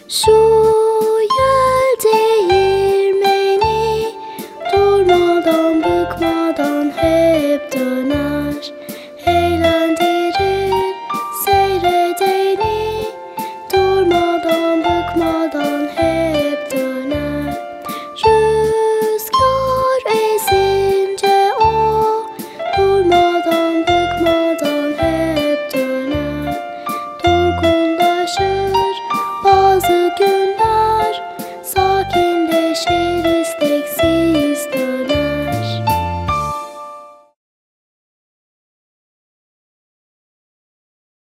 Şu yel değirmeni durmadan bıkmadan hep döner. Eğlendirir seyredeni durmadan bıkmadan hep döner. Rüzgar esince o durmadan bıkmadan hep döner. Durgunlaşır bazı günler